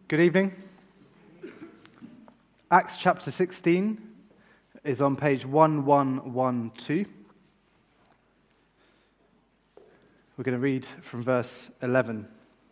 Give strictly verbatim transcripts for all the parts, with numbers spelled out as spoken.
Good evening. Acts chapter sixteen is on page eleven twelve. We're going to read from verse eleven.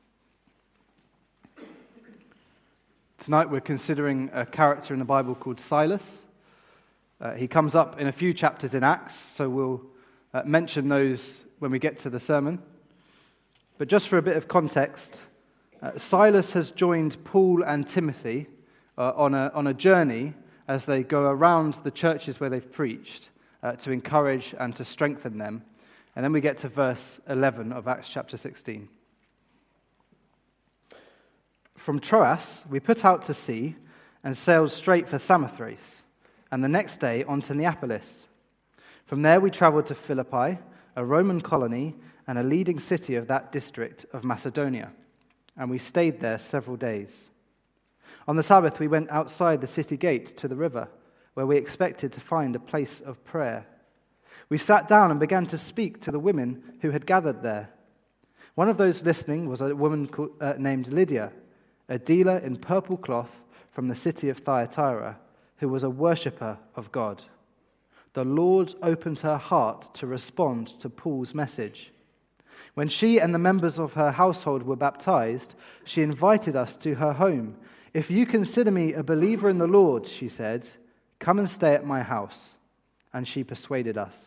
Tonight we're considering a character in the Bible called Silas. Uh, he comes up in a few chapters in Acts, so we'll uh, mention those when we get to the sermon. But just for a bit of context, uh, Silas has joined Paul and Timothy uh, on a on a journey as they go around the churches where they've preached uh, to encourage and to strengthen them. And then we get to verse eleven of Acts chapter sixteen. From Troas, we put out to sea and sailed straight for Samothrace, and the next day on to Neapolis. From there we traveled to Philippi, a Roman colony and a leading city of that district of Macedonia, and we stayed there several days. On the Sabbath we went outside the city gate to the river, where we expected to find a place of prayer. We sat down and began to speak to the women who had gathered there. One of those listening was a woman called, uh, named Lydia, a dealer in purple cloth from the city of Thyatira, who was a worshipper of God. The Lord opened her heart to respond to Paul's message. When she and the members of her household were baptized, she invited us to her home. "If you consider me a believer in the Lord," she said, "come and stay at my house." And she persuaded us.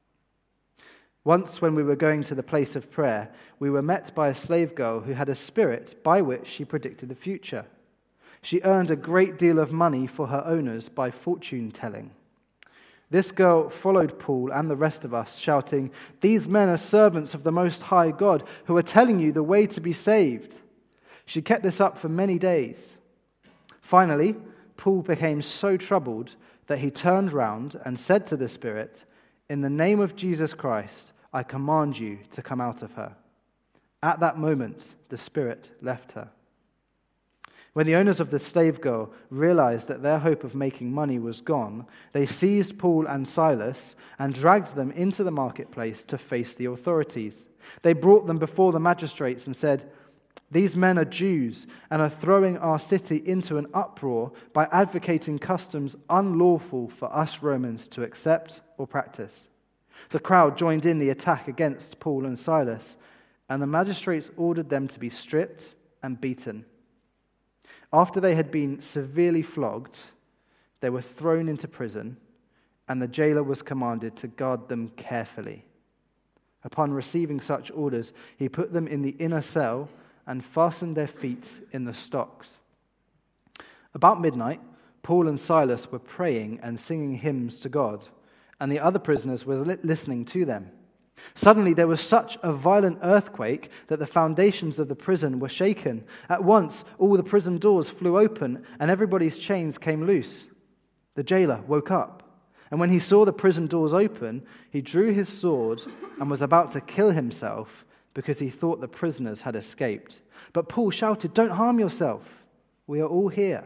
Once when we were going to the place of prayer, we were met by a slave girl who had a spirit by which she predicted the future. She earned a great deal of money for her owners by fortune-telling. This girl followed Paul and the rest of us, shouting, "These men are servants of the Most High God, who are telling you the way to be saved." She kept this up for many days. Finally, Paul became so troubled that he turned round and said to the spirit, "In the name of Jesus Christ, I command you to come out of her." At that moment, the spirit left her. When the owners of the slave girl realized that their hope of making money was gone, they seized Paul and Silas and dragged them into the marketplace to face the authorities. They brought them before the magistrates and said, "These men are Jews and are throwing our city into an uproar by advocating customs unlawful for us Romans to accept or practice." The crowd joined in the attack against Paul and Silas, and the magistrates ordered them to be stripped and beaten. After they had been severely flogged, they were thrown into prison, and the jailer was commanded to guard them carefully. Upon receiving such orders, he put them in the inner cell and fastened their feet in the stocks. About midnight, Paul and Silas were praying and singing hymns to God, and the other prisoners were listening to them. Suddenly there was such a violent earthquake that the foundations of the prison were shaken. At once all the prison doors flew open and everybody's chains came loose. The jailer woke up, and when he saw the prison doors open, he drew his sword and was about to kill himself because he thought the prisoners had escaped. But Paul shouted, "Don't harm yourself. We are all here."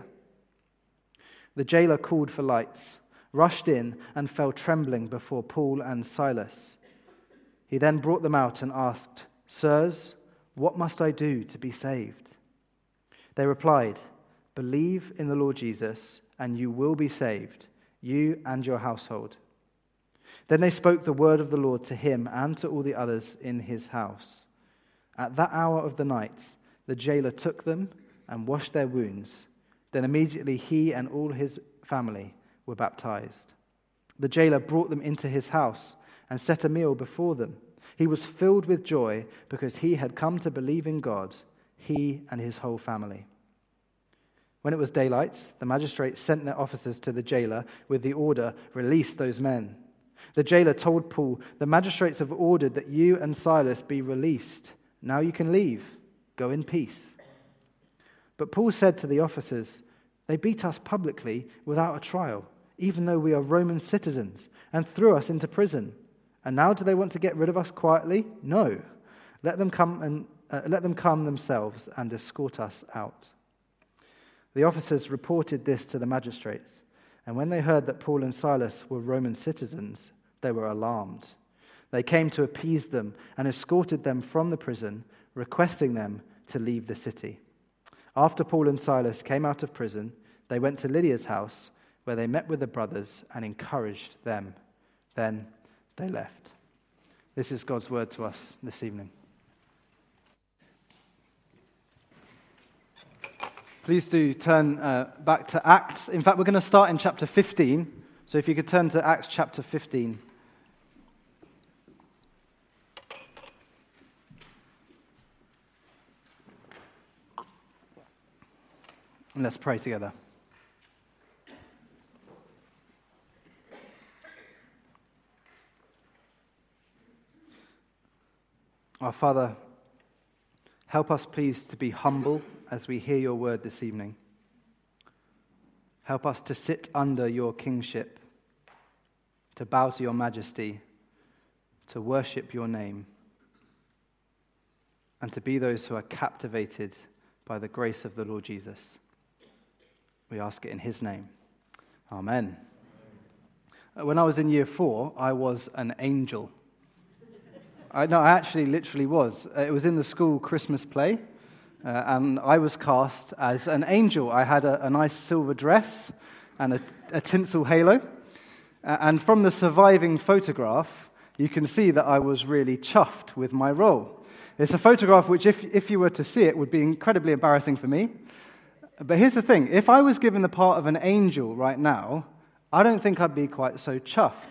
The jailer called for lights, rushed in, and fell trembling before Paul and Silas. He then brought them out and asked, "Sirs, what must I do to be saved?" They replied, "Believe in the Lord Jesus, and you will be saved, you and your household." Then they spoke the word of the Lord to him and to all the others in his house. At that hour of the night, the jailer took them and washed their wounds. Then immediately he and all his family were baptized. The jailer brought them into his house and set a meal before them. He was filled with joy because he had come to believe in God, he and his whole family. When it was daylight, the magistrates sent their officers to the jailer with the order, "Release those men." The jailer told Paul, "The magistrates have ordered that you and Silas be released. Now you can leave. Go in peace." But Paul said to the officers, "They beat us publicly without a trial, even though we are Roman citizens, and threw us into prison. And now do they want to get rid of us quietly? No. Let them come and uh, let them come themselves and escort us out." The officers reported this to the magistrates, and when they heard that Paul and Silas were Roman citizens, they were alarmed. They came to appease them and escorted them from the prison, requesting them to leave the city. After Paul and Silas came out of prison, they went to Lydia's house, where they met with the brothers and encouraged them. Then they left. This is God's word to us this evening. Please do turn uh, back to Acts. In fact, we're going to start in chapter fifteen. So if you could turn to Acts chapter fifteen. And let's pray together. Our Father, help us please to be humble as we hear your word this evening. Help us to sit under your kingship, to bow to your majesty, to worship your name, and to be those who are captivated by the grace of the Lord Jesus. We ask it in his name. Amen. When I was in year four, I was an angel. I, no, I actually literally was. It was in the school Christmas play, uh, and I was cast as an angel. I had a, a nice silver dress and a, a tinsel halo. Uh, and from the surviving photograph, you can see that I was really chuffed with my role. It's a photograph which, if, if you were to see it, would be incredibly embarrassing for me. But here's the thing, if I was given the part of an angel right now, I don't think I'd be quite so chuffed.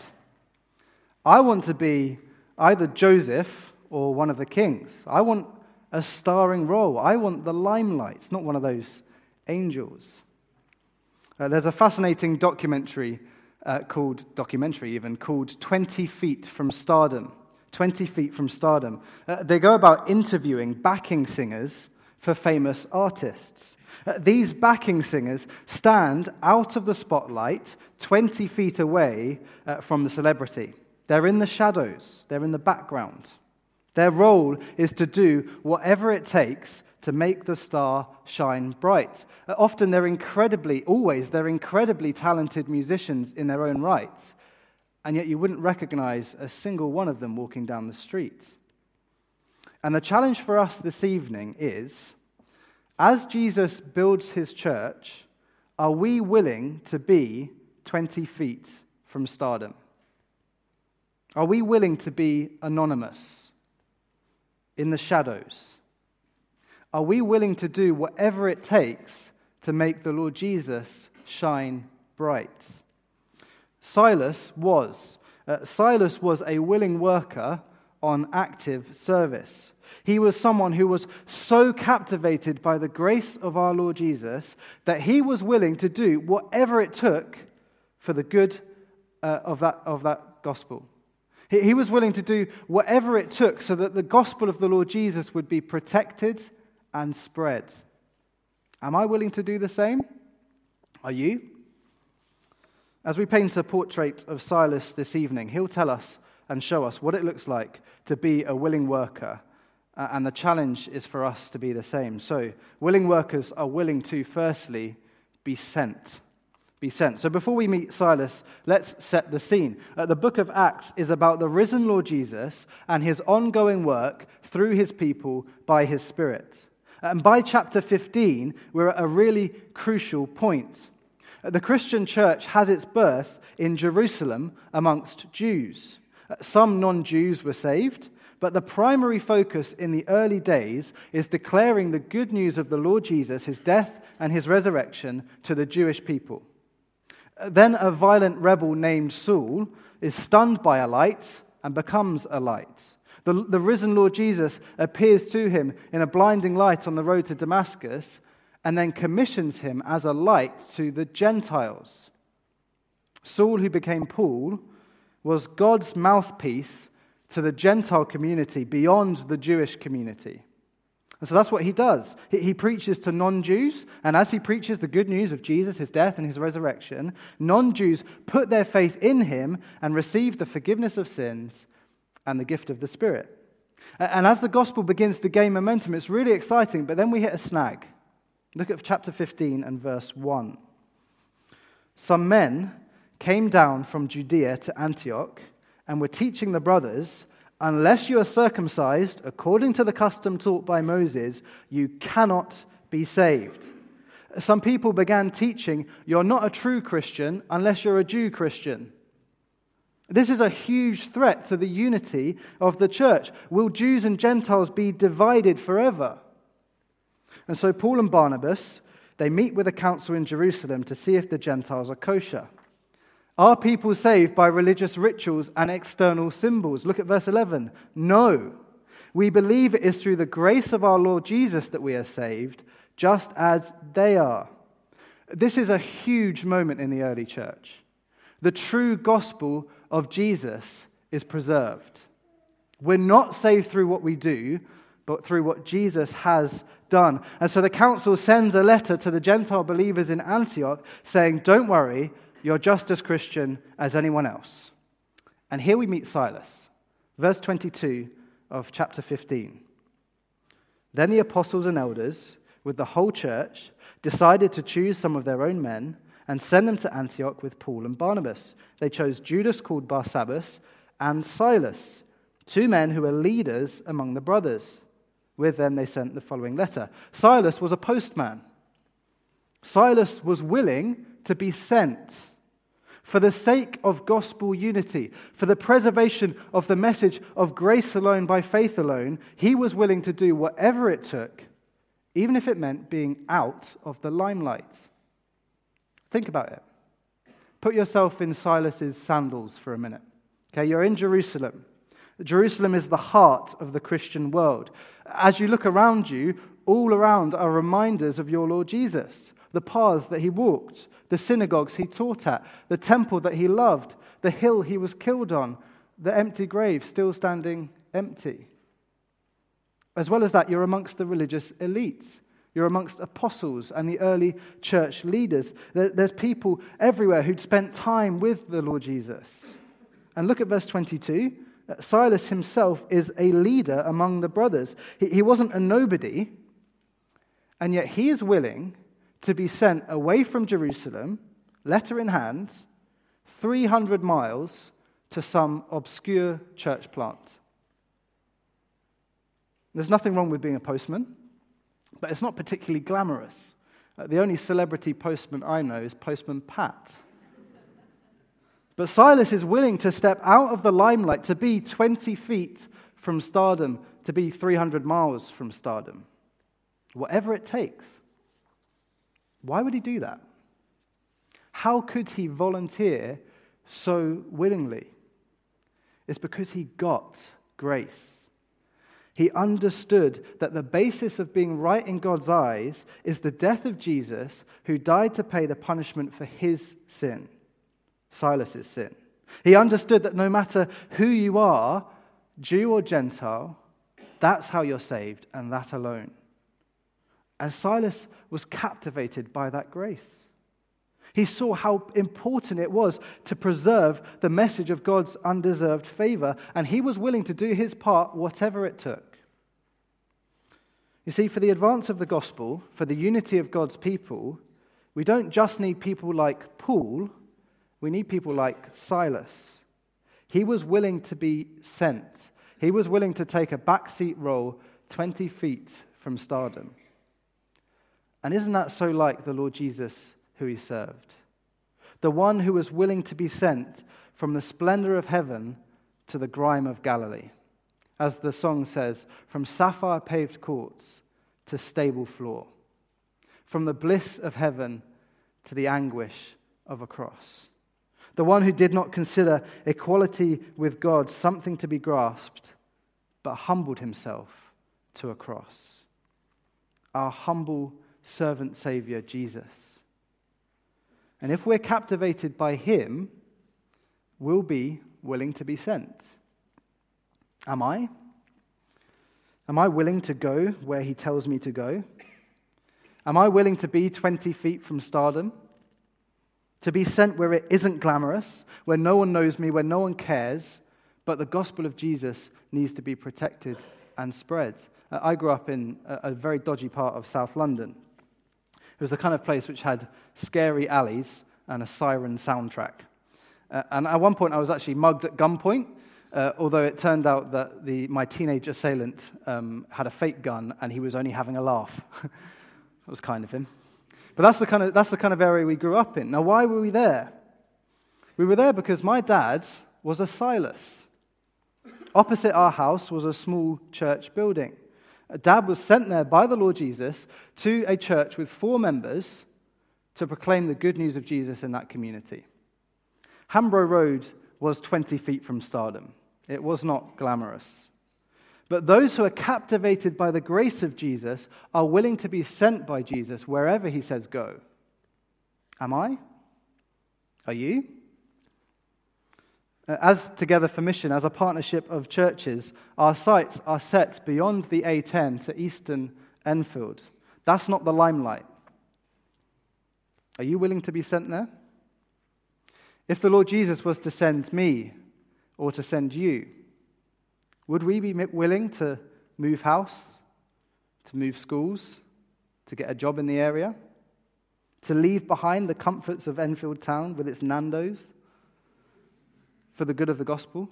I want to be either Joseph or one of the kings. I want a starring role. I want the limelight, not one of those angels. Uh, there's a fascinating documentary uh, called, documentary even, called twenty feet from Stardom. twenty feet from Stardom. Uh, they go about interviewing backing singers for famous artists. Uh, these backing singers stand out of the spotlight twenty feet away uh, from the celebrity. They're in the shadows. They're in the background. Their role is to do whatever it takes to make the star shine bright. Uh, often they're incredibly, always, they're incredibly talented musicians in their own right, and yet you wouldn't recognize a single one of them walking down the street. And the challenge for us this evening is, as Jesus builds his church, are we willing to be twenty feet from stardom? Are we willing to be anonymous, in the shadows? Are we willing to do whatever it takes to make the Lord Jesus shine bright? Silas was. Uh, Silas was a willing worker on active service. He was someone who was so captivated by the grace of our Lord Jesus that he was willing to do whatever it took for the good uh, of that of that gospel. He, he was willing to do whatever it took so that the gospel of the Lord Jesus would be protected and spread. Am I willing to do the same? Are you? As we paint a portrait of Silas this evening, he'll tell us and show us what it looks like to be a willing worker. Uh, and the challenge is for us to be the same. So, willing workers are willing to, firstly, be sent. Be sent. So before we meet Silas, let's set the scene. Uh, the book of Acts is about the risen Lord Jesus and his ongoing work through his people by his Spirit. And by chapter fifteen, we're at a really crucial point. Uh, the Christian church has its birth in Jerusalem amongst Jews. Uh, some non-Jews were saved, but the primary focus in the early days is declaring the good news of the Lord Jesus, his death and his resurrection, to the Jewish people. Then a violent rebel named Saul is stunned by a light and becomes a light. The, the risen Lord Jesus appears to him in a blinding light on the road to Damascus and then commissions him as a light to the Gentiles. Saul, who became Paul, was God's mouthpiece to the Gentile community beyond the Jewish community. And so that's what he does. He, he preaches to non-Jews, and as he preaches the good news of Jesus, his death and his resurrection, non-Jews put their faith in him and receive the forgiveness of sins and the gift of the Spirit. And as the gospel begins to gain momentum, it's really exciting, but then we hit a snag. Look at chapter fifteen and verse one. Some men came down from Judea to Antioch and were teaching the brothers, unless you are circumcised according to the custom taught by Moses, you cannot be saved. Some people began teaching, you're not a true Christian unless you're a Jew Christian. This is a huge threat to the unity of the church. Will Jews and Gentiles be divided forever? And so Paul and Barnabas, they meet with a council in Jerusalem to see if the Gentiles are kosher. Are people saved by religious rituals and external symbols? Look at verse eleven. No. We believe it is through the grace of our Lord Jesus that we are saved, just as they are. This is a huge moment in the early church. The true gospel of Jesus is preserved. We're not saved through what we do, but through what Jesus has done. And so the council sends a letter to the Gentile believers in Antioch saying, don't worry, you're just as Christian as anyone else. And here we meet Silas. Verse twenty-two of chapter fifteen. Then the apostles and elders, with the whole church, decided to choose some of their own men and send them to Antioch with Paul and Barnabas. They chose Judas, called Barsabbas, and Silas, two men who were leaders among the brothers. With them they sent the following letter. Silas was a postman. Silas was willing to be sent. For the sake of gospel unity, for the preservation of the message of grace alone by faith alone, he was willing to do whatever it took, even if it meant being out of the limelight. Think about it. Put yourself in Silas's sandals for a minute. Okay, you're in Jerusalem. Jerusalem is the heart of the Christian world. As you look around you, all around are reminders of your Lord Jesus, the paths that he walked, the synagogues he taught at, the temple that he loved, the hill he was killed on, the empty grave still standing empty. As well as that, you're amongst the religious elites. You're amongst apostles and the early church leaders. There's people everywhere who'd spent time with the Lord Jesus. And look at verse twenty-two. Silas himself is a leader among the brothers. He wasn't a nobody, and yet he is willing to be sent away from Jerusalem, letter in hand, three hundred miles to some obscure church plant. There's nothing wrong with being a postman, but it's not particularly glamorous. Uh, the only celebrity postman I know is Postman Pat. But Silas is willing to step out of the limelight, to be twenty feet from stardom, to be three hundred miles from stardom. Whatever it takes. Why would he do that? How could he volunteer so willingly? It's because he got grace. He understood that the basis of being right in God's eyes is the death of Jesus, who died to pay the punishment for his sin, Silas's sin. He understood that no matter who you are, Jew or Gentile, that's how you're saved, and that alone. And Silas was captivated by that grace. He saw how important it was to preserve the message of God's undeserved favor, and he was willing to do his part, whatever it took. You see, for the advance of the gospel, for the unity of God's people, we don't just need people like Paul, we need people like Silas. He was willing to be sent. He was willing to take a backseat role twenty feet from stardom. And isn't that so like the Lord Jesus who he served? The one who was willing to be sent from the splendor of heaven to the grime of Galilee. As the song says, from sapphire-paved courts to stable floor. From the bliss of heaven to the anguish of a cross. The one who did not consider equality with God something to be grasped, but humbled himself to a cross. Our humble servant Savior, Jesus. And if we're captivated by him, we'll be willing to be sent. Am I? Am I willing to go where he tells me to go? Am I willing to be twenty feet from stardom? To be sent where it isn't glamorous, where no one knows me, where no one cares, but the gospel of Jesus needs to be protected and spread. Uh, I grew up in a, a very dodgy part of South London. It was the kind of place which had scary alleys and a siren soundtrack. Uh, and at one point I was actually mugged at gunpoint, uh, although it turned out that the my teenage assailant um, had a fake gun and he was only having a laugh. That was kind of him. But that's the kind of that's the kind of area we grew up in. Now, why were we there? We were there because my dad was a Silas. Opposite our house was a small church building. Dad was sent there by the Lord Jesus to a church with four members to proclaim the good news of Jesus in that community. Hambro Road was twenty feet from stardom. It was not glamorous. But those who are captivated by the grace of Jesus are willing to be sent by Jesus wherever he says go. Am I? Are you? As Together for Mission, as a partnership of churches, our sights are set beyond the A ten to Eastern Enfield. That's not the limelight. Are you willing to be sent there? If the Lord Jesus was to send me or to send you, would we be willing to move house, to move schools, to get a job in the area, to leave behind the comforts of Enfield Town with its Nando's for the good of the gospel?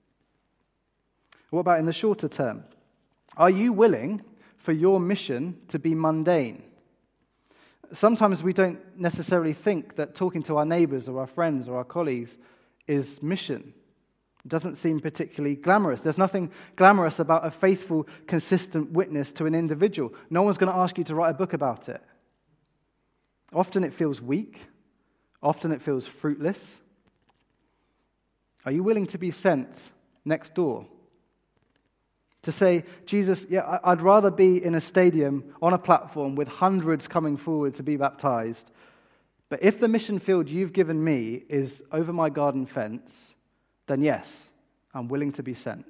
What about in the shorter term? Are you willing for your mission to be mundane? Sometimes we don't necessarily think that talking to our neighbors or our friends or our colleagues is mission. It doesn't seem particularly glamorous. There's nothing glamorous about a faithful, consistent witness to an individual. No one's going to ask you to write a book about it. Often it feels weak. Often it feels fruitless. Are you willing to be sent next door? To say, Jesus, yeah, I'd rather be in a stadium on a platform with hundreds coming forward to be baptized. But if the mission field you've given me is over my garden fence, then yes, I'm willing to be sent.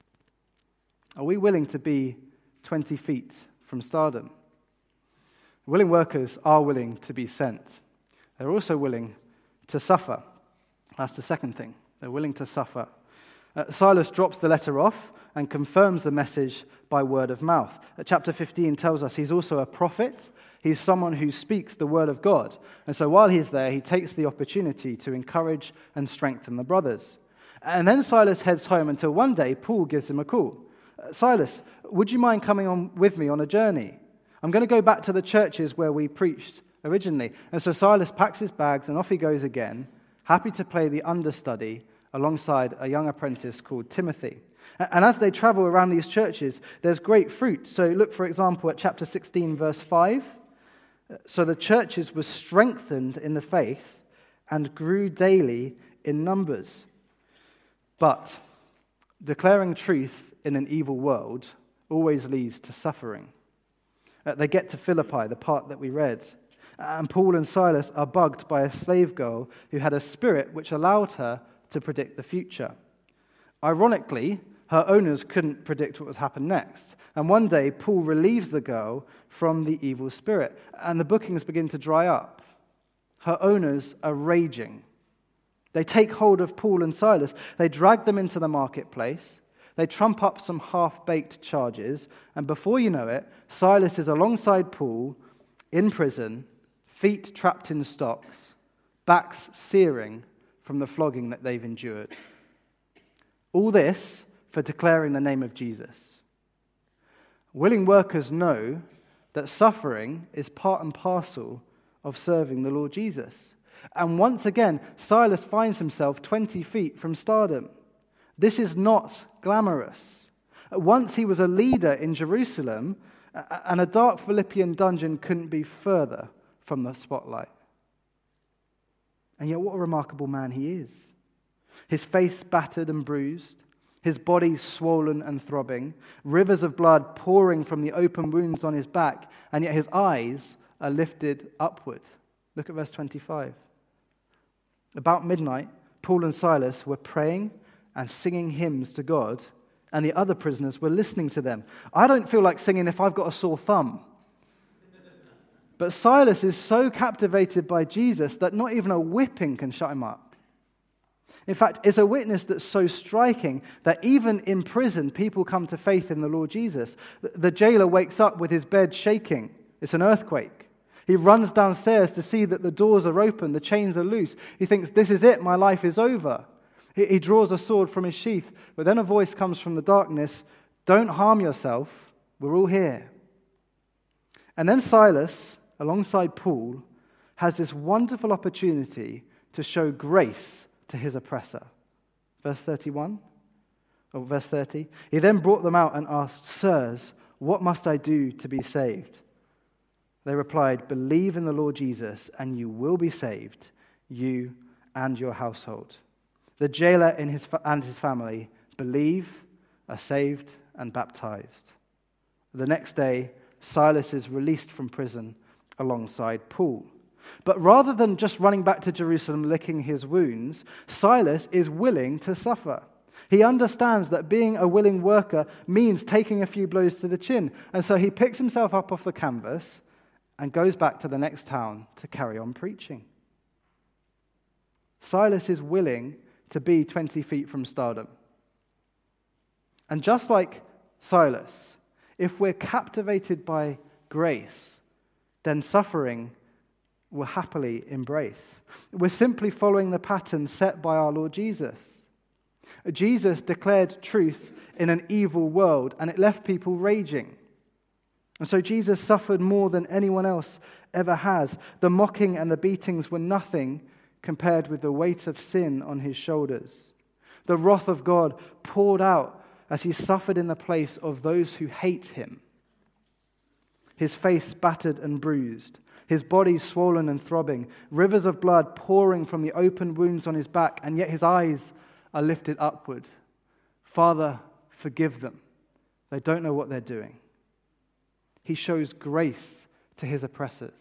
Are we willing to be twenty feet from stardom? Willing workers are willing to be sent. They're also willing to suffer. That's the second thing. They're willing to suffer. Uh, Silas drops the letter off and confirms the message by word of mouth. Uh, chapter fifteen tells us he's also a prophet. He's someone who speaks the word of God. And so while he's there, he takes the opportunity to encourage and strengthen the brothers. And then Silas heads home until one day Paul gives him a call. Uh, Silas, would you mind coming on with me on a journey? I'm going to go back to the churches where we preached originally. And so Silas packs his bags and off he goes again, happy to play the understudy alongside a young apprentice called Timothy. And as they travel around these churches, there's great fruit. So look, for example, at chapter sixteen, verse five. So the churches were strengthened in the faith and grew daily in numbers. But declaring truth in an evil world always leads to suffering. Uh, they get to Philippi, the part that we read. And Paul and Silas are bugged by a slave girl who had a spirit which allowed her to predict the future. Ironically, her owners couldn't predict what would happen next. And one day, Paul relieves the girl from the evil spirit, and the bookings begin to dry up. Her owners are raging. They take hold of Paul and Silas. They drag them into the marketplace. They trump up some half-baked charges, and before you know it, Silas is alongside Paul, in prison, feet trapped in stocks, backs searing from the flogging that they've endured. All this for declaring the name of Jesus. Willing workers know that suffering is part and parcel of serving the Lord Jesus. And once again, Silas finds himself twenty feet from stardom. This is not glamorous. Once he was a leader in Jerusalem, and a dark Philippian dungeon couldn't be further from the spotlight. And yet what a remarkable man he is. His face battered and bruised, his body swollen and throbbing, rivers of blood pouring from the open wounds on his back, and yet his eyes are lifted upward. Look at verse twenty-five. About midnight, Paul and Silas were praying and singing hymns to God, and the other prisoners were listening to them. I don't feel like singing if I've got a sore thumb. But Silas is so captivated by Jesus that not even a whipping can shut him up. In fact, it's a witness that's so striking that even in prison, people come to faith in the Lord Jesus. The jailer wakes up with his bed shaking. It's an earthquake. He runs downstairs to see that the doors are open, the chains are loose. He thinks, this is it, my life is over. He draws a sword from his sheath, but then a voice comes from the darkness, don't harm yourself, we're all here. And then Silas, alongside Paul, has this wonderful opportunity to show grace to his oppressor. Verse thirty-one, or verse thirty. He then brought them out and asked, "Sirs, what must I do to be saved?" They replied, "Believe in the Lord Jesus, and you will be saved, you and your household." The jailer and his, and his family believe, are saved, and baptized. The next day, Silas is released from prison alongside Paul. But rather than just running back to Jerusalem licking his wounds, Silas is willing to suffer. He understands that being a willing worker means taking a few blows to the chin. And so he picks himself up off the canvas and goes back to the next town to carry on preaching. Silas is willing to be twenty feet from stardom. And just like Silas, if we're captivated by grace, then suffering will happily embrace. We're simply following the pattern set by our Lord Jesus. Jesus declared truth in an evil world, and it left people raging. And so Jesus suffered more than anyone else ever has. The mocking and the beatings were nothing compared with the weight of sin on his shoulders. The wrath of God poured out as he suffered in the place of those who hate him. His face battered and bruised, his body swollen and throbbing, rivers of blood pouring from the open wounds on his back, and yet his eyes are lifted upward. Father, forgive them. They don't know what they're doing. He shows grace to his oppressors.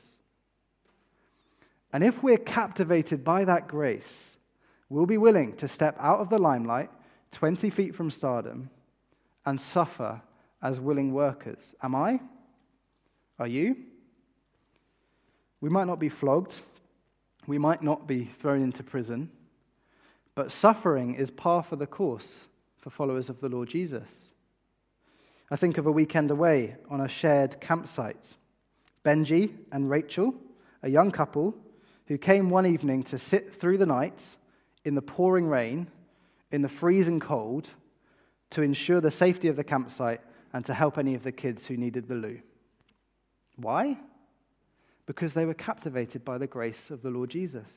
And if we're captivated by that grace, we'll be willing to step out of the limelight, twenty feet from stardom, and suffer as willing workers. Am I? Are you? We might not be flogged. We might not be thrown into prison. But suffering is par for the course for followers of the Lord Jesus. I think of a weekend away on a shared campsite. Benji and Rachel, a young couple, who came one evening to sit through the night in the pouring rain, in the freezing cold, to ensure the safety of the campsite and to help any of the kids who needed the loo. Why? Because they were captivated by the grace of the Lord Jesus.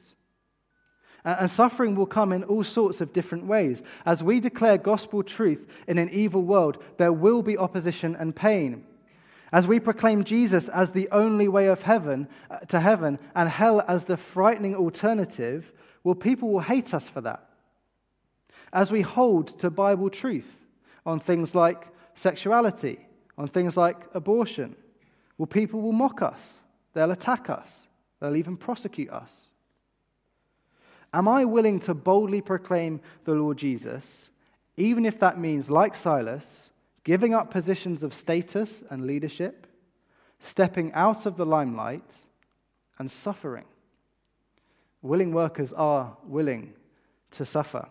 And suffering will come in all sorts of different ways. As we declare gospel truth in an evil world, there will be opposition and pain. As we proclaim Jesus as the only way of heaven uh, to heaven and hell as the frightening alternative, well, people will hate us for that. As we hold to Bible truth on things like sexuality, on things like abortion, well, people will mock us. They'll attack us. They'll even prosecute us. Am I willing to boldly proclaim the Lord Jesus, even if that means, like Silas, giving up positions of status and leadership, stepping out of the limelight, and suffering? Willing workers are willing to suffer.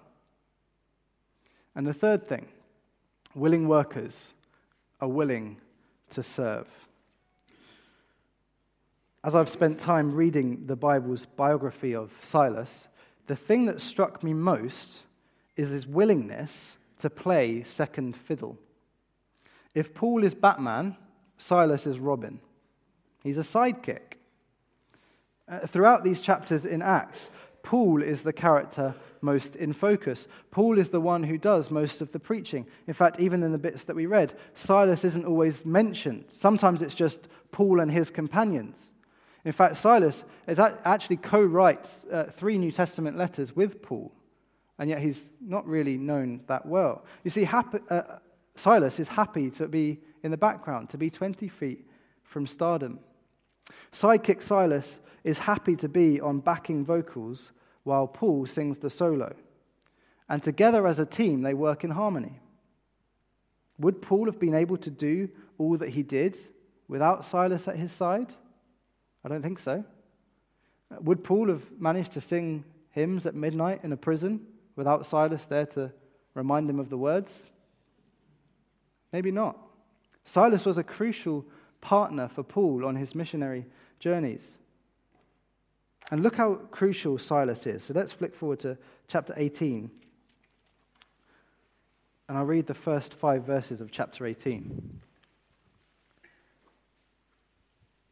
And the third thing, willing workers are willing to serve. As I've spent time reading the Bible's biography of Silas, the thing that struck me most is his willingness to play second fiddle. If Paul is Batman, Silas is Robin. He's a sidekick. Uh, throughout these chapters in Acts, Paul is the character most in focus. Paul is the one who does most of the preaching. In fact, even in the bits that we read, Silas isn't always mentioned. Sometimes it's just Paul and his companions. In fact, Silas is actually co-writes uh, three New Testament letters with Paul, and yet he's not really known that well. You see, happy, uh, Silas is happy to be in the background, to be twenty feet from stardom. Sidekick Silas is happy to be on backing vocals while Paul sings the solo. And together as a team, they work in harmony. Would Paul have been able to do all that he did without Silas at his side? I don't think so. Would Paul have managed to sing hymns at midnight in a prison without Silas there to remind him of the words? Maybe not. Silas was a crucial partner for Paul on his missionary journeys. And look how crucial Silas is. So let's flick forward to chapter eighteen. And I'll read the first five verses of chapter eighteen.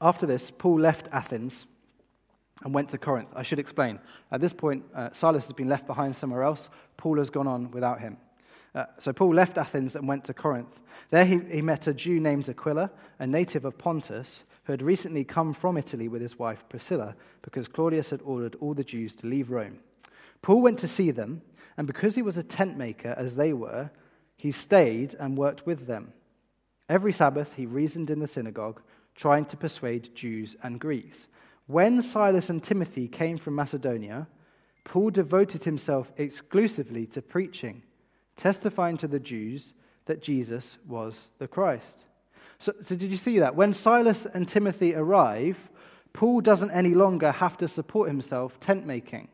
After this, Paul left Athens and went to Corinth. I should explain. At this point, uh, Silas has been left behind somewhere else. Paul has gone on without him. Uh, so Paul left Athens and went to Corinth. There he, he met a Jew named Aquila, a native of Pontus, who had recently come from Italy with his wife Priscilla, because Claudius had ordered all the Jews to leave Rome. Paul went to see them, and because he was a tent maker as they were, he stayed and worked with them. Every Sabbath he reasoned in the synagogue, trying to persuade Jews and Greeks. When Silas and Timothy came from Macedonia, Paul devoted himself exclusively to preaching, testifying to the Jews that Jesus was the Christ. So, so did you see that? When Silas and Timothy arrive, Paul doesn't any longer have to support himself tent making.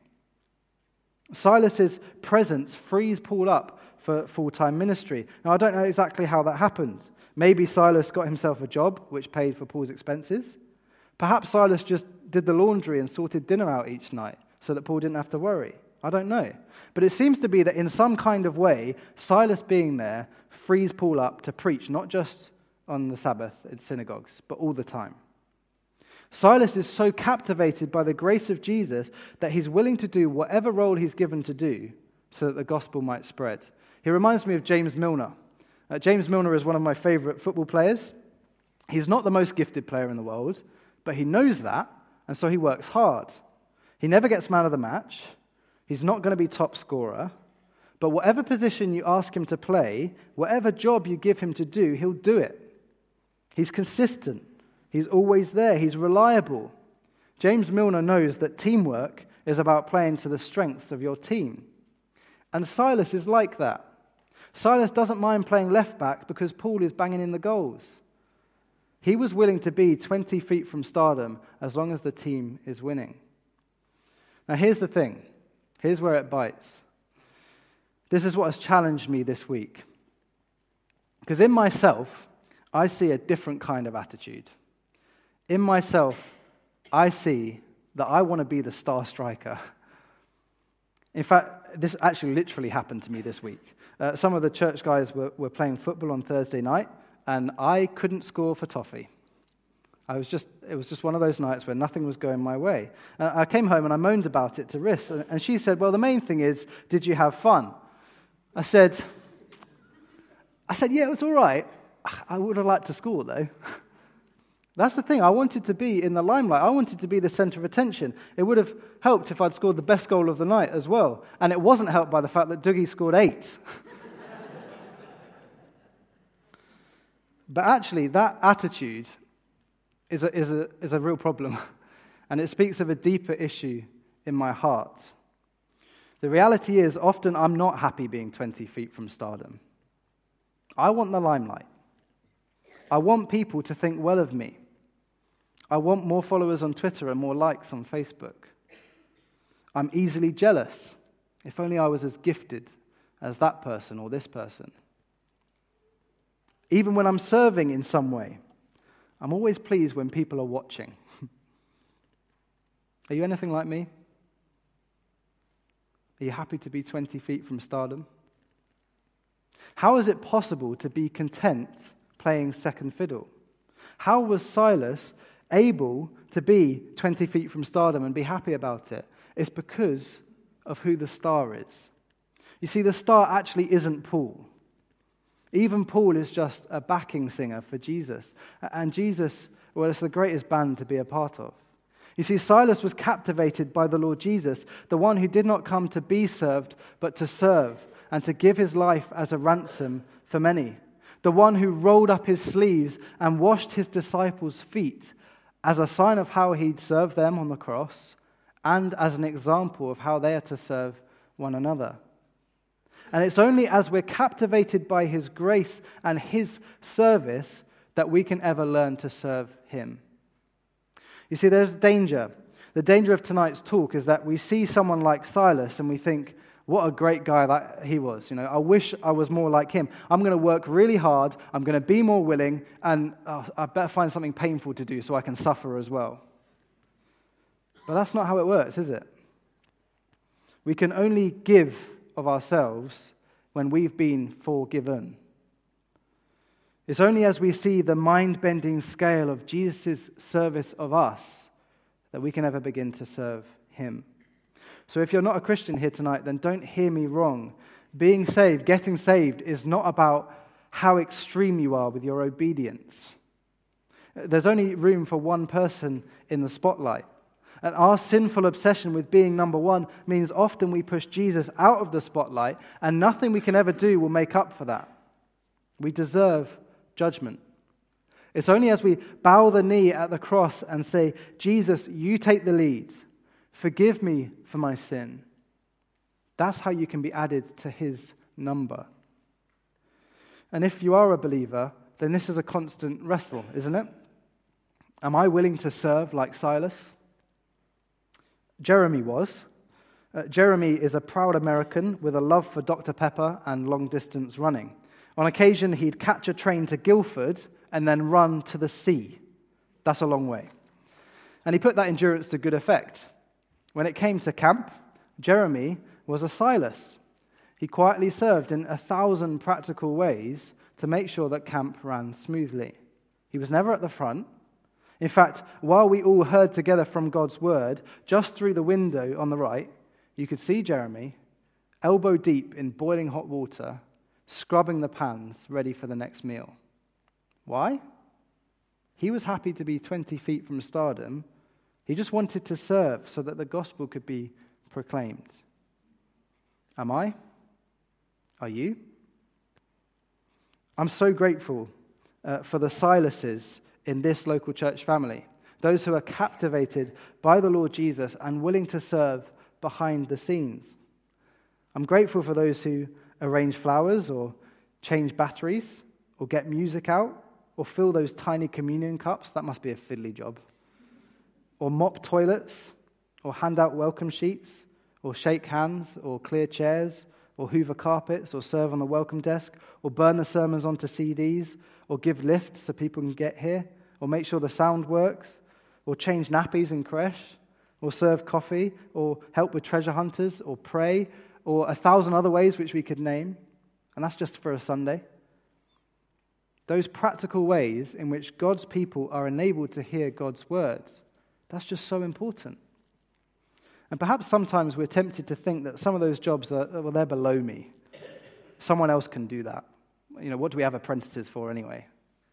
Silas's presence frees Paul up for full-time ministry. Now, I don't know exactly how that happened. Maybe Silas got himself a job which paid for Paul's expenses. Perhaps Silas just did the laundry and sorted dinner out each night so that Paul didn't have to worry. I don't know. But it seems to be that in some kind of way, Silas being there frees Paul up to preach, not just on the Sabbath in synagogues, but all the time. Silas is so captivated by the grace of Jesus that he's willing to do whatever role he's given to do so that the gospel might spread. He reminds me of James Milner. Uh, James Milner is one of my favorite football players. He's not the most gifted player in the world, but he knows that, and so he works hard. He never gets man of the match. He's not going to be top scorer. But whatever position you ask him to play, whatever job you give him to do, he'll do it. He's consistent. He's always there. He's reliable. James Milner knows that teamwork is about playing to the strengths of your team. And Silas is like that. Silas doesn't mind playing left back because Paul is banging in the goals. He was willing to be twenty feet from stardom as long as the team is winning. Now here's the thing. Here's where it bites. This is what has challenged me this week. Because in myself, I see a different kind of attitude. In myself, I see that I want to be the star striker. In fact, this actually literally happened to me this week. Uh, some of the church guys were, were playing football on Thursday night, and I couldn't score for toffee. I was just, it was just one of those nights where nothing was going my way. Uh, I came home and I moaned about it to Riss, and, and she said, well, the main thing is, did you have fun? I said, I said, yeah, it was all right. I would have liked to score, though. That's the thing. I wanted to be in the limelight. I wanted to be the center of attention. It would have helped if I'd scored the best goal of the night as well. And it wasn't helped by the fact that Dougie scored eight. But actually, that attitude is a, is, a, is a real problem. And it speaks of a deeper issue in my heart. The reality is, often I'm not happy being twenty feet from stardom. I want the limelight. I want people to think well of me. I want more followers on Twitter and more likes on Facebook. I'm easily jealous. If only I was as gifted as that person or this person. Even when I'm serving in some way, I'm always pleased when people are watching. Are you anything like me? Are you happy to be twenty feet from stardom? How is it possible to be content playing second fiddle? How was Silas able to be twenty feet from stardom and be happy about it? It's because of who the star is. You see, the star actually isn't Paul. Even Paul is just a backing singer for Jesus. And Jesus, well, it's the greatest band to be a part of. You see, Silas was captivated by the Lord Jesus, the one who did not come to be served, but to serve and to give his life as a ransom for many. The one who rolled up his sleeves and washed his disciples' feet as a sign of how he'd served them on the cross and as an example of how they are to serve one another. And it's only as we're captivated by his grace and his service that we can ever learn to serve him. You see, there's danger. The danger of tonight's talk is that we see someone like Silas and we think, what a great guy that he was. You know, I wish I was more like him. I'm going to work really hard. I'm going to be more willing, and uh, I better find something painful to do so I can suffer as well. But that's not how it works, is it? We can only give of ourselves when we've been forgiven. It's only as we see the mind-bending scale of Jesus' service of us that we can ever begin to serve him. So if you're not a Christian here tonight, then don't hear me wrong. Being saved, getting saved, is not about how extreme you are with your obedience. There's only room for one person in the spotlight. And our sinful obsession with being number one means often we push Jesus out of the spotlight, and nothing we can ever do will make up for that. We deserve judgment. It's only as we bow the knee at the cross and say, Jesus, you take the lead. Forgive me for my sin. That's how you can be added to his number. And if you are a believer, then this is a constant wrestle, isn't it? Am I willing to serve like Silas? Jeremy was. Uh, Jeremy is a proud American with a love for Doctor Pepper and long-distance running. On occasion, he'd catch a train to Guildford and then run to the sea. That's a long way. And he put that endurance to good effect. When it came to camp, Jeremy was a Silas. He quietly served in a thousand practical ways to make sure that camp ran smoothly. He was never at the front. In fact, while we all heard together from God's word, just through the window on the right, you could see Jeremy, elbow deep in boiling hot water, scrubbing the pans ready for the next meal. Why? He was happy to be twenty feet from stardom. He just wanted to serve so that the gospel could be proclaimed. Am I? Are you? I'm so grateful uh, for the Silases in this local church family, those who are captivated by the Lord Jesus and willing to serve behind the scenes. I'm grateful for those who arrange flowers or change batteries or get music out or fill those tiny communion cups. That must be a fiddly job. Or mop toilets or hand out welcome sheets or shake hands or clear chairs or hoover carpets or serve on the welcome desk or burn the sermons onto C Ds or give lifts so people can get here, or make sure the sound works, or change nappies in creche, or serve coffee, or help with treasure hunters, or pray, or a thousand other ways which we could name. And that's just for a Sunday. Those practical ways in which God's people are enabled to hear God's words, that's just so important. And perhaps sometimes we're tempted to think that some of those jobs are, well, they're below me. Someone else can do that. You know, what do we have apprentices for anyway?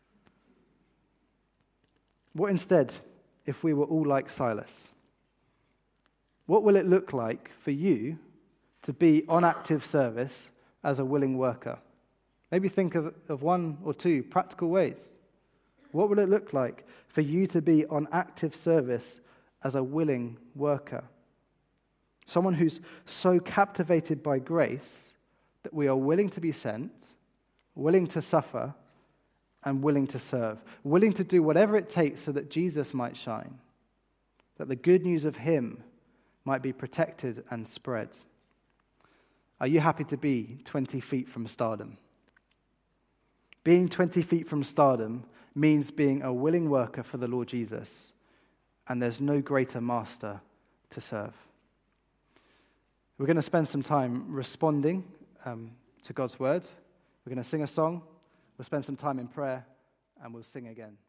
What instead if we were all like Silas? What will it look like for you to be on active service as a willing worker? Maybe think of, of one or two practical ways. What will it look like for you to be on active service as a willing worker? Someone who's so captivated by grace that we are willing to be sent, willing to suffer, and willing to serve, willing to do whatever it takes so that Jesus might shine, that the good news of him might be protected and spread. Are you happy to be twenty feet from stardom? Being twenty feet from stardom means being a willing worker for the Lord Jesus, and there's no greater master to serve. We're going to spend some time responding um, to God's word. We're going to sing a song, we'll spend some time in prayer, and we'll sing again.